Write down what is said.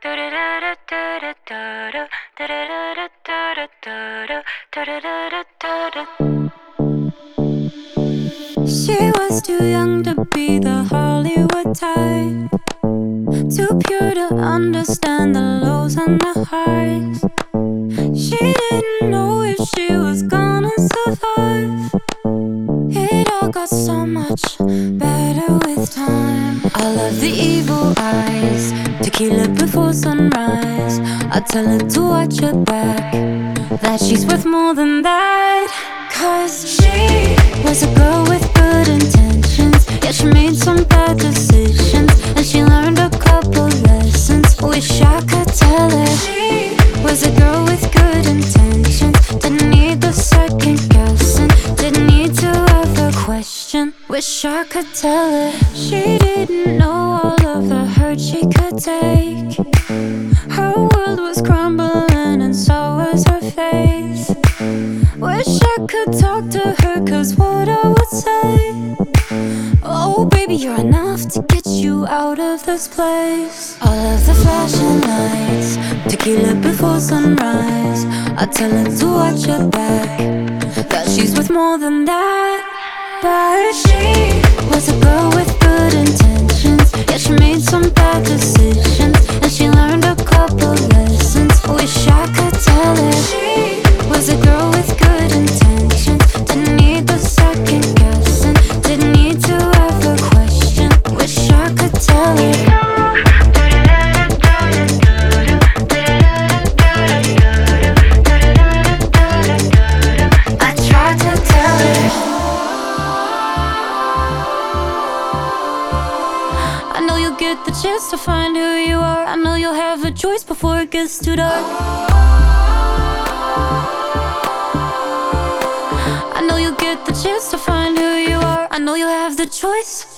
She was too young to be the Hollywood type, too pure to understand the lows and the highs. She didn't know if she was gonna survive. It all got so much better with time. I love the evil eyes, tequila before sunrise. I tell her to watch her back, that she's worth more than that. 'Cause she was a girl with good intentions, yeah, she made some bad decisions, and she learned a couple lessons. Wish I could tell her she was a girl with good intentions, didn't need the second guessing, didn't need to ever question. Wish I could tell her she didn't know all of the hurt she could take. Her world was crumbling and so was her faith. Wish I could talk to her, 'cause what I would say, oh baby, you're enough to get you out of this place. All of the flashing lights, tequila before sunrise. I tell her to watch her back, that she's worth more than that. But she was a girl with good intentions, yeah, she made some bad decisions, and she learned a couple lessons. Wish I could tell her she was a girl with good intentions, didn't need the second guessing, didn't need to ever question. Wish I could tell her. I tried to tell her. I know you'll get the chance to find who you are. I know you'll have a choice before it gets too dark. I know you'll get the chance to find who you are. I know you'll have the choice.